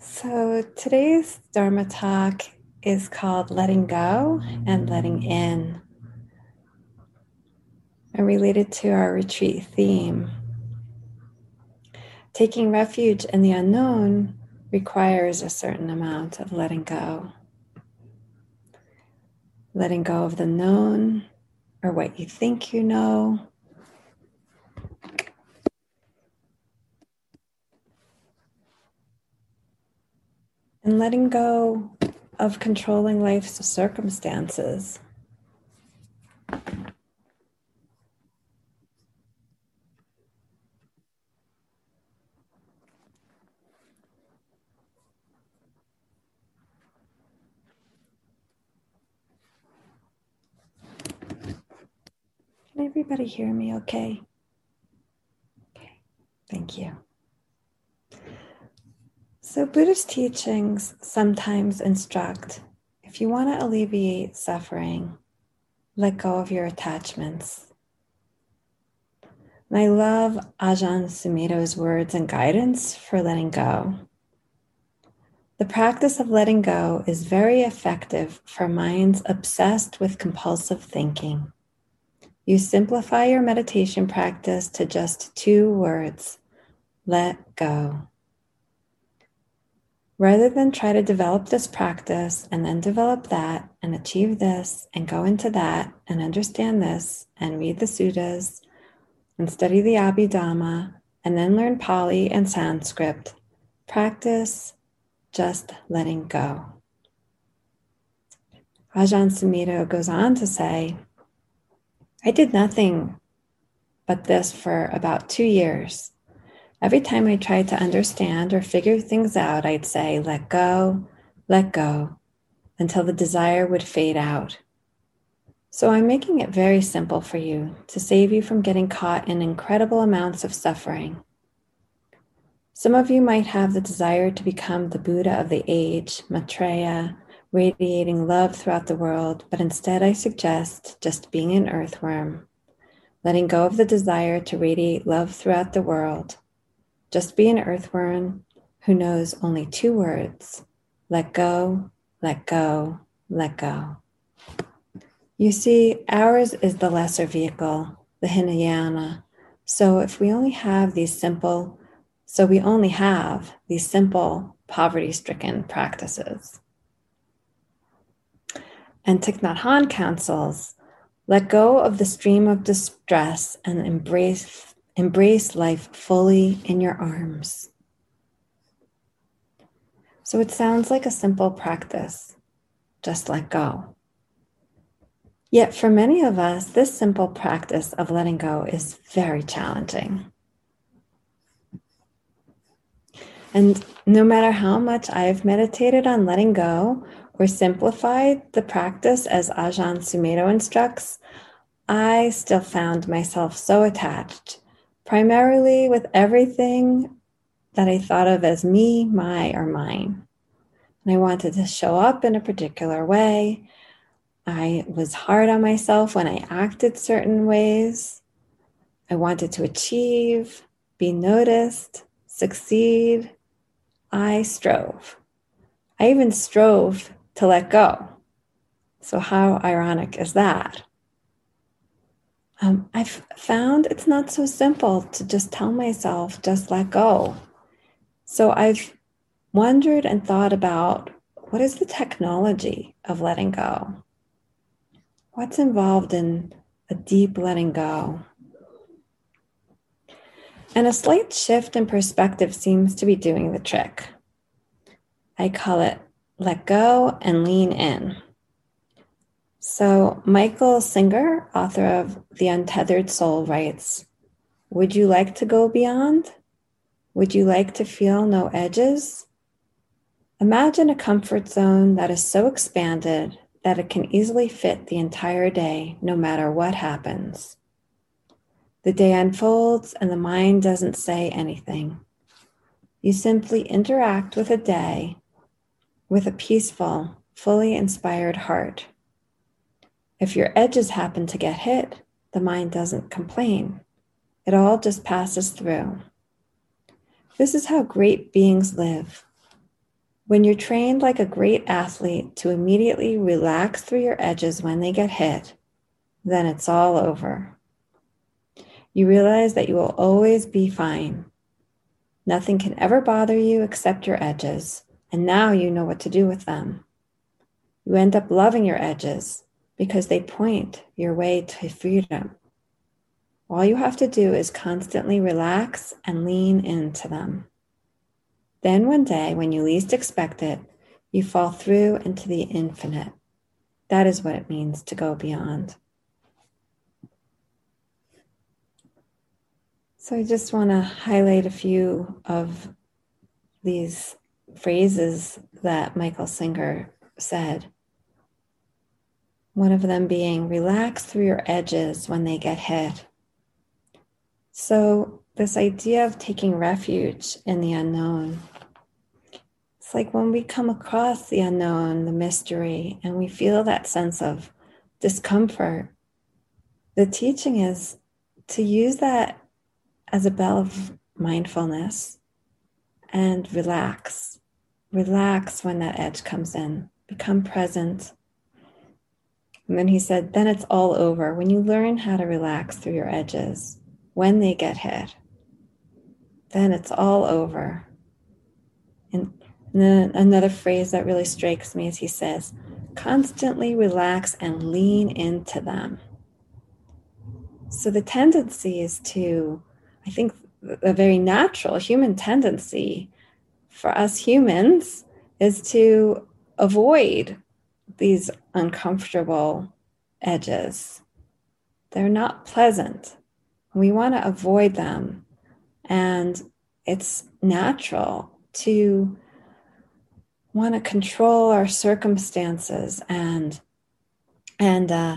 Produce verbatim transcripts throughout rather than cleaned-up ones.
So today's Dharma talk is called Letting Go and Letting In, and related to our retreat theme. Taking refuge in the unknown requires a certain amount of letting go. Letting go of the known or what you think you know. And letting go of controlling life's circumstances. Can everybody hear me okay? Okay, thank you. So Buddhist teachings sometimes instruct, if you want to alleviate suffering, let go of your attachments. And I love Ajahn Sumedho's words and guidance for letting go. The practice of letting go is very effective for minds obsessed with compulsive thinking. You simplify your meditation practice to just two words, let go. Rather than try to develop this practice and then develop that and achieve this and go into that and understand this and read the suttas and study the Abhidhamma and then learn Pali and Sanskrit, practice just letting go. Ajahn Sumedho goes on to say, I did nothing but this for about two years. Every time I tried to understand or figure things out, I'd say, let go, let go, until the desire would fade out. So I'm making it very simple for you to save you from getting caught in incredible amounts of suffering. Some of you might have the desire to become the Buddha of the age, Maitreya, radiating love throughout the world, but instead I suggest just being an earthworm, letting go of the desire to radiate love throughout the world. Just be an earthworm who knows only two words, let go, let go, let go. You see, ours is the lesser vehicle, the Hinayana. So if we only have these simple, so we only have these simple poverty-stricken practices. And Thich Nhat Hanh counsels, let go of the stream of distress and embrace Embrace life fully in your arms. So it sounds like a simple practice, just let go. Yet for many of us, this simple practice of letting go is very challenging. And no matter how much I've meditated on letting go or simplified the practice as Ajahn Sumedho instructs, I still found myself so attached, primarily with everything that I thought of as me, my, or mine. And I wanted to show up in a particular way. I was hard on myself when I acted certain ways. I wanted to achieve, be noticed, succeed. I strove. I even strove to let go. So how ironic is that? Um, I've found it's not so simple to just tell myself, just let go. So I've wondered and thought about, what is the technology of letting go? What's involved in a deep letting go? And a slight shift in perspective seems to be doing the trick. I call it let go and lean in. So Michael Singer, author of The Untethered Soul, writes, would you like to go beyond? Would you like to feel no edges? Imagine a comfort zone that is so expanded that it can easily fit the entire day, no matter what happens. The day unfolds and the mind doesn't say anything. You simply interact with a day with a peaceful, fully inspired heart. If your edges happen to get hit, the mind doesn't complain. It all just passes through. This is how great beings live. When you're trained like a great athlete to immediately relax through your edges when they get hit, then it's all over. You realize that you will always be fine. Nothing can ever bother you except your edges, and now you know what to do with them. You end up loving your edges because they point your way to freedom. All you have to do is constantly relax and lean into them. Then one day, when you least expect it, you fall through into the infinite. That is what it means to go beyond. So I just want to highlight a few of these phrases that Michael Singer said. One of them being, relax through your edges when they get hit. So this idea of taking refuge in the unknown, it's like when we come across the unknown, the mystery, and we feel that sense of discomfort, the teaching is to use that as a bell of mindfulness and relax. Relax when that edge comes in. Become present. And then he said, then it's all over. When you learn how to relax through your edges, when they get hit, then it's all over. And then another phrase that really strikes me is he says, constantly relax and lean into them. So the tendency is to, I think a very natural human tendency for us humans is to avoid these uncomfortable edges. They're not pleasant. We want to avoid them. And it's natural to want to control our circumstances and and uh,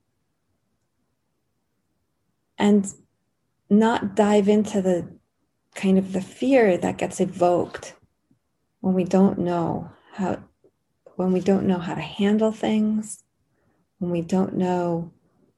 and not dive into the kind of the fear that gets evoked when we don't know how when we don't know how to handle things, when we don't know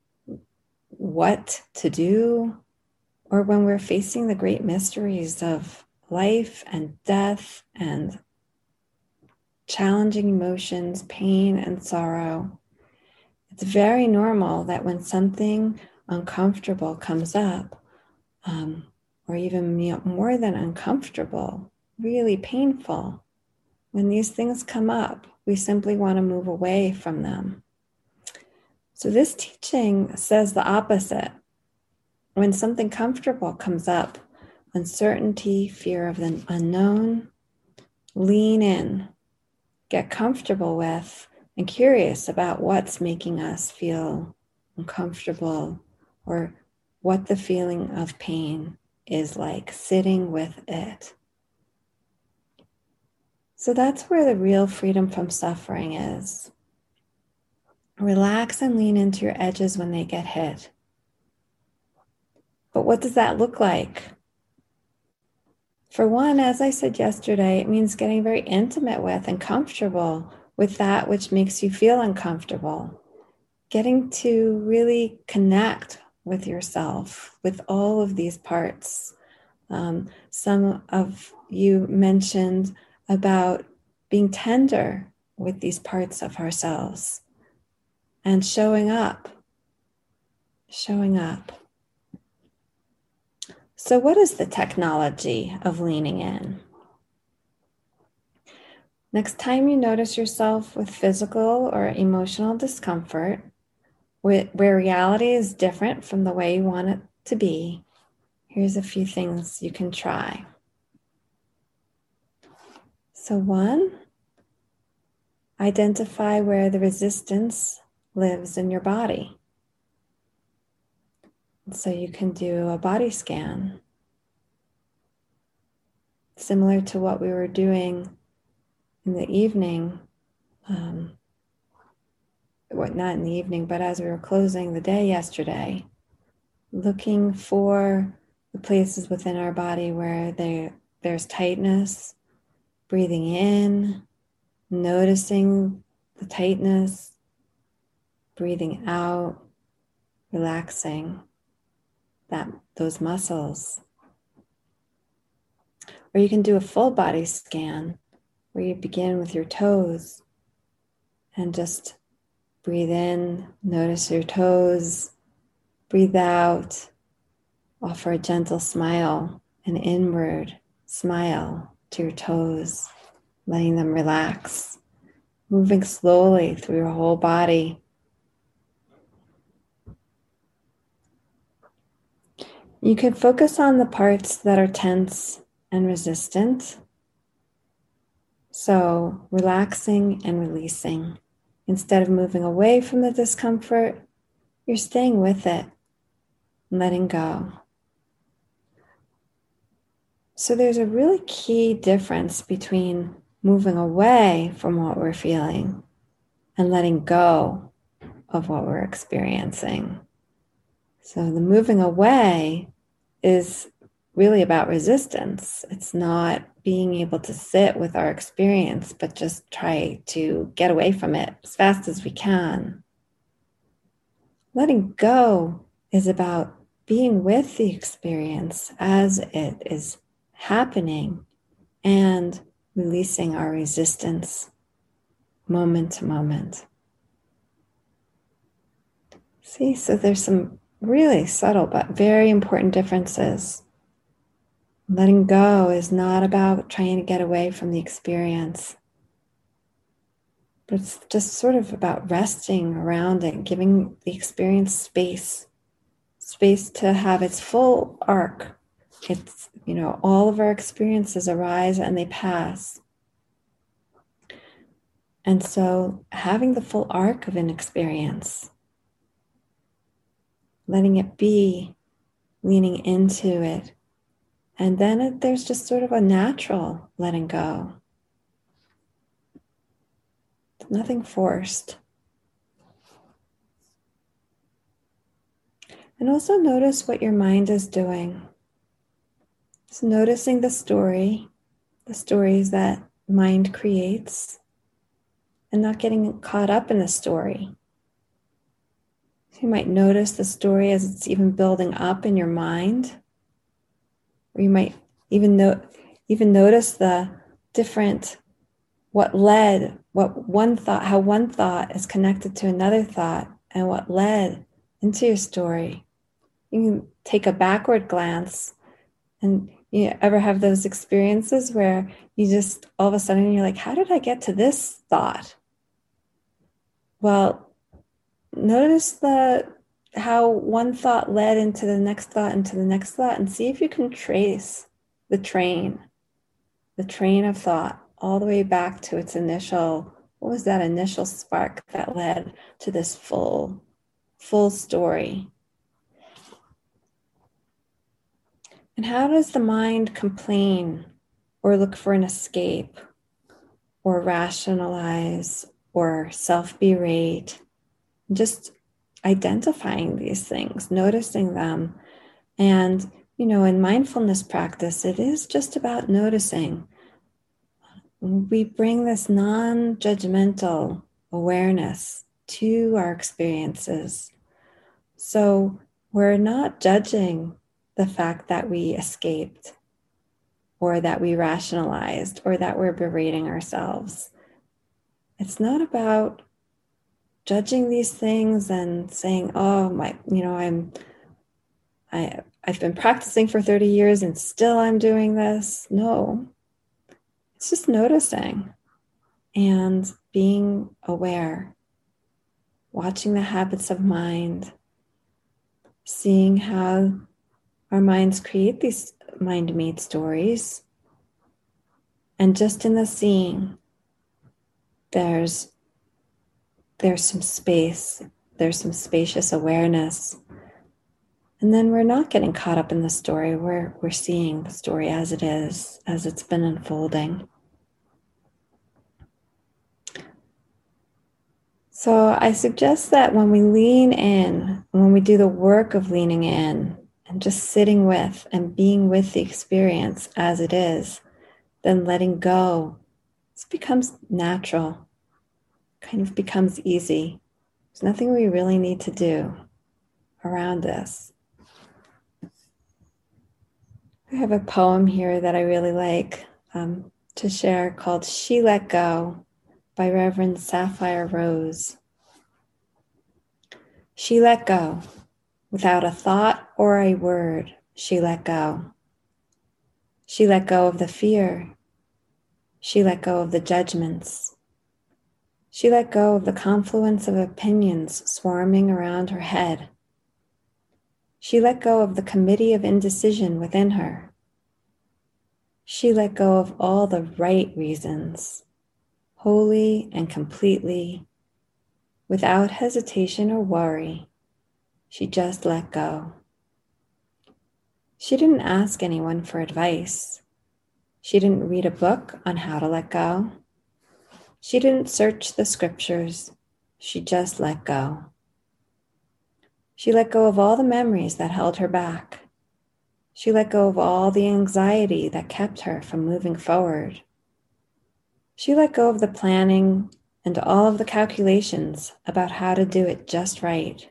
what to do, or when we're facing the great mysteries of life and death and challenging emotions, pain and sorrow. It's very normal that when something uncomfortable comes up, um, or even more than uncomfortable, really painful, when these things come up, we simply want to move away from them. So this teaching says the opposite. When something comfortable comes up, uncertainty, fear of the unknown, lean in, get comfortable with, and curious about what's making us feel uncomfortable or what the feeling of pain is like, sitting with it. So that's where the real freedom from suffering is. Relax and lean into your edges when they get hit. But what does that look like? For one, as I said yesterday, it means getting very intimate with and comfortable with that which makes you feel uncomfortable. Getting to really connect with yourself, with all of these parts. Um, some of you mentioned about being tender with these parts of ourselves and showing up, showing up. So what is the technology of leaning in? Next time you notice yourself with physical or emotional discomfort, where reality is different from the way you want it to be, here's a few things you can try. So one, identify where the resistance lives in your body. So you can do a body scan, similar to what we were doing in the evening, um, what not in the evening, but as we were closing the day yesterday, looking for the places within our body where there, there's tightness, breathing in, noticing the tightness, breathing out, relaxing that those muscles. Or you can do a full body scan where you begin with your toes and just breathe in, notice your toes, breathe out, offer a gentle smile, an inward smile to your toes, letting them relax, moving slowly through your whole body. You can focus on the parts that are tense and resistant. So relaxing and releasing. Instead of moving away from the discomfort, you're staying with it, letting go. So there's a really key difference between moving away from what we're feeling and letting go of what we're experiencing. So the moving away is really about resistance. It's not being able to sit with our experience, but just try to get away from it as fast as we can. Letting go is about being with the experience as it is happening and releasing our resistance moment to moment. See, so there's some really subtle but very important differences. Letting go is not about trying to get away from the experience, but it's just sort of about resting around it, giving the experience space, space to have its full arc. It's, you know, all of our experiences arise and they pass. And so having the full arc of an experience, letting it be, leaning into it, and then it, there's just sort of a natural letting go. Nothing forced. And also notice what your mind is doing. So noticing the story, the stories that mind creates, and not getting caught up in the story. So you might notice the story as it's even building up in your mind. Or you might even no, even notice the different, what led, what one thought, how one thought is connected to another thought, and what led into your story. You can take a backward glance, and you ever have those experiences where you just all of a sudden you're like, how did I get to this thought? Well, notice the how one thought led into the next thought, into the next thought, and see if you can trace the train, the train of thought all the way back to its initial, what was that initial spark that led to this full, full story? And how does the mind complain or look for an escape or rationalize or self-berate? Just identifying these things, noticing them. And, you know, in mindfulness practice, it is just about noticing. We bring this non-judgmental awareness to our experiences. So we're not judging the fact that we escaped or that we rationalized or that we're berating ourselves. It's not about judging these things and saying, oh, my, you know, I'm, I, I've been practicing for thirty years and still I'm doing this. No, it's just noticing and being aware, watching the habits of mind, seeing how our minds create these mind-made stories. And just in the seeing, there's there's some space, there's some spacious awareness. And then we're not getting caught up in the story. We're, we're seeing the story as it is, as it's been unfolding. So I suggest that when we lean in, when we do the work of leaning in and just sitting with and being with the experience as it is, then letting go, this becomes natural. Kind of becomes easy. There's nothing we really need to do around this. I have a poem here that I really like. Um, to share called She Let Go by Reverend Sapphire Rose. She let go. Without a thought or a word, she let go. She let go of the fear. She let go of the judgments. She let go of the confluence of opinions swarming around her head. She let go of the committee of indecision within her. She let go of all the right reasons, wholly and completely, without hesitation or worry. She just let go. She didn't ask anyone for advice. She didn't read a book on how to let go. She didn't search the scriptures. She just let go. She let go of all the memories that held her back. She let go of all the anxiety that kept her from moving forward. She let go of the planning and all of the calculations about how to do it just right.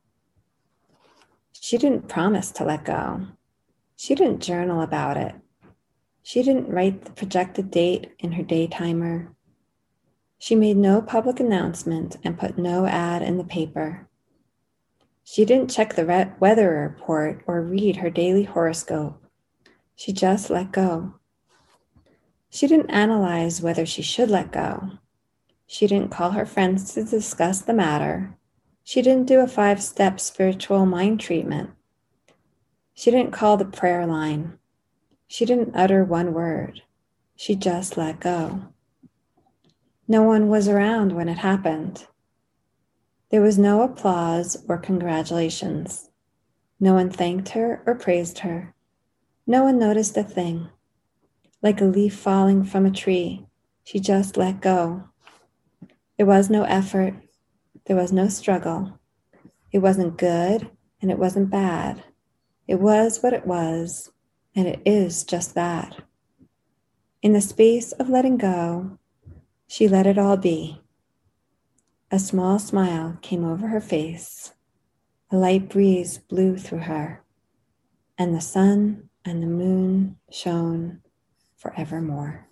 She didn't promise to let go. She didn't journal about it. She didn't write the projected date in her day timer. She made no public announcement and put no ad in the paper. She didn't check the re- weather report or read her daily horoscope. She just let go. She didn't analyze whether she should let go. She didn't call her friends to discuss the matter. She didn't do a five-step spiritual mind treatment. She didn't call the prayer line. She didn't utter one word. She just let go. No one was around when it happened. There was no applause or congratulations. No one thanked her or praised her. No one noticed a thing. Like a leaf falling from a tree, she just let go. There was no effort. There was no struggle. It wasn't good and it wasn't bad. It was what it was, and it is just that. In the space of letting go, she let it all be. A small smile came over her face. A light breeze blew through her, and the sun and the moon shone forevermore.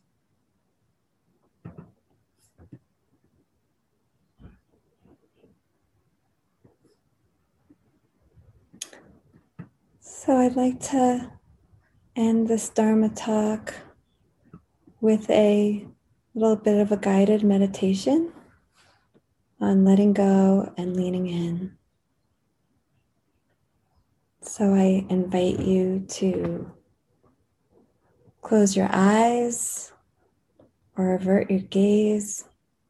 So I'd like to end this Dharma talk with a little bit of a guided meditation on letting go and leaning in. So I invite you to close your eyes or avert your gaze.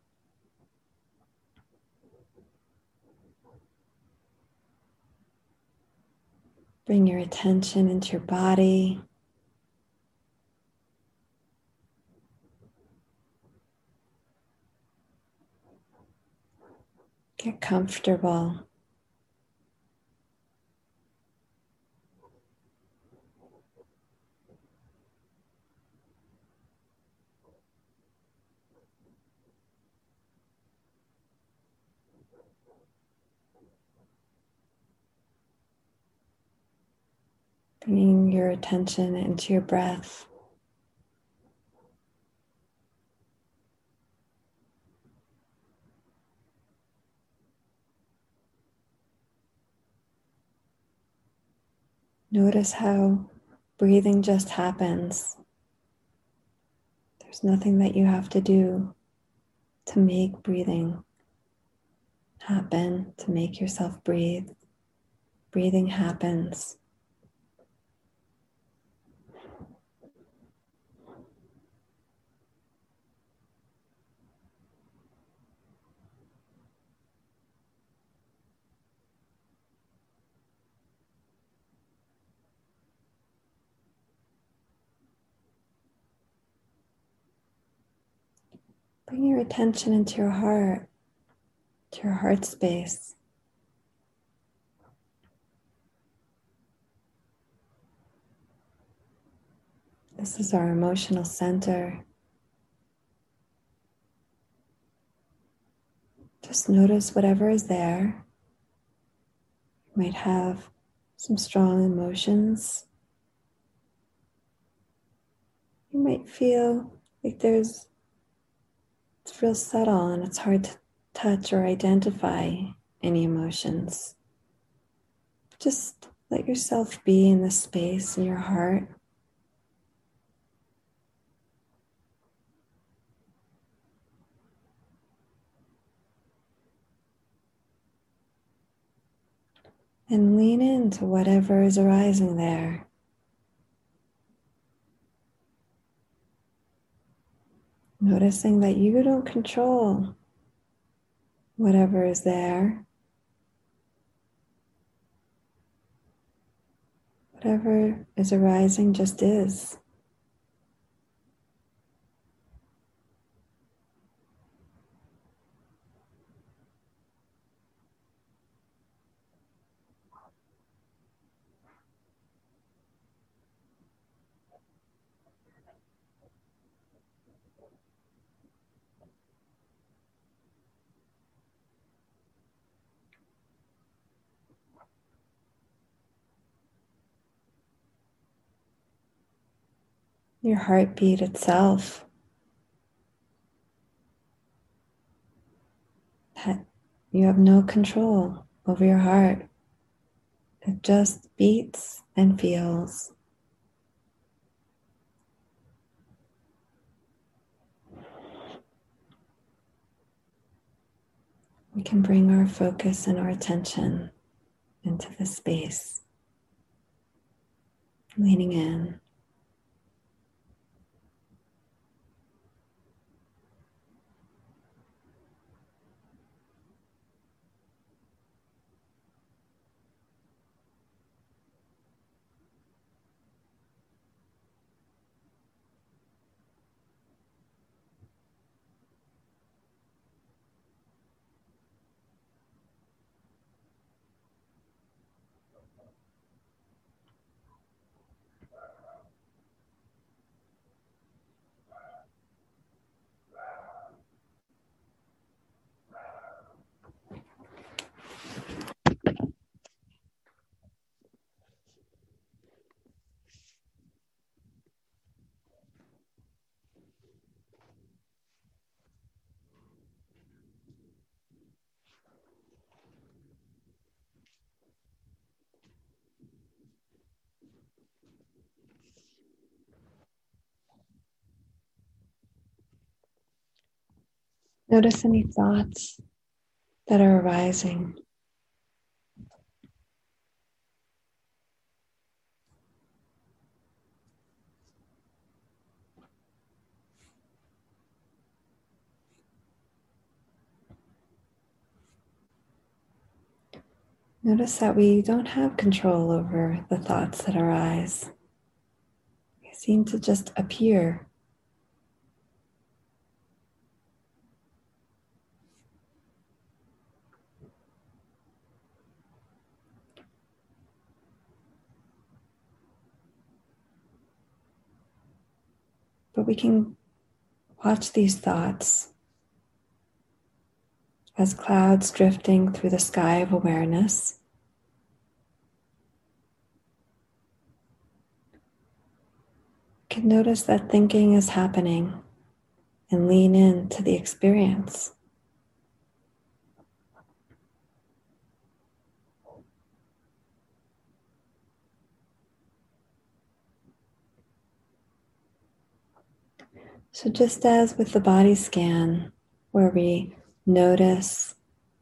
Bring your attention into your body. Get comfortable. Bringing your attention into your breath. Notice how breathing just happens. There's nothing that you have to do to make breathing happen, to make yourself breathe. Breathing happens. Bring your attention into your heart, to your heart space. This is our emotional center. Just notice whatever is there. You might have some strong emotions. You might feel like there's, it's real subtle and it's hard to touch or identify any emotions. Just let yourself be in the space in your heart. And lean into whatever is arising there. Noticing that you don't control whatever is there. Whatever is arising just is. Your heartbeat itself, that you have no control over your heart. It just beats and feels. We can bring our focus and our attention into the space, leaning in. Notice any thoughts that are arising. Notice that we don't have control over the thoughts that arise. They seem to just appear. But we can watch these thoughts as clouds drifting through the sky of awareness. We can notice that thinking is happening and lean into the experience. So just as with the body scan, where we notice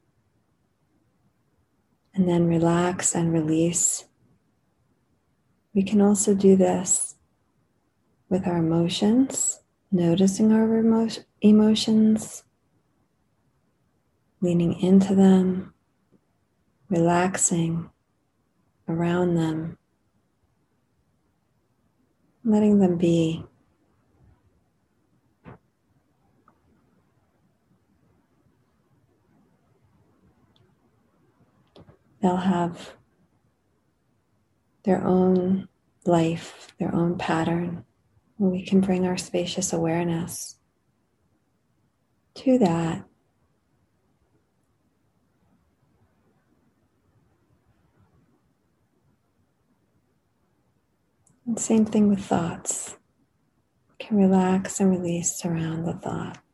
and then relax and release, we can also do this with our emotions, noticing our emo- emotions, leaning into them, relaxing around them, letting them be. They'll have their own life, their own pattern, where we can bring our spacious awareness to that. And same thing with thoughts. can relax and release around the thought.